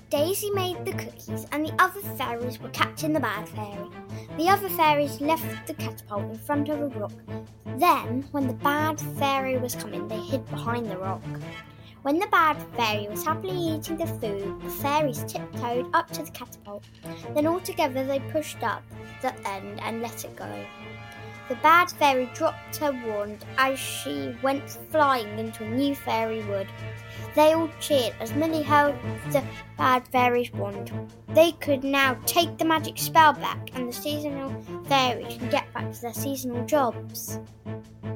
Daisy made the cookies and the other fairies were catching the bad fairy. The other fairies left the catapult in front of a rock. Then, when the bad fairy was coming, they hid behind the rock. When the bad fairy was happily eating the food, the fairies tiptoed up to the catapult. Then all together they pushed up the end and let it go. The bad fairy dropped her wand as she went flying into a new fairy wood. They all cheered as Millie held the bad fairy's wand. They could now take the magic spell back and the seasonal fairies can get back to their seasonal jobs.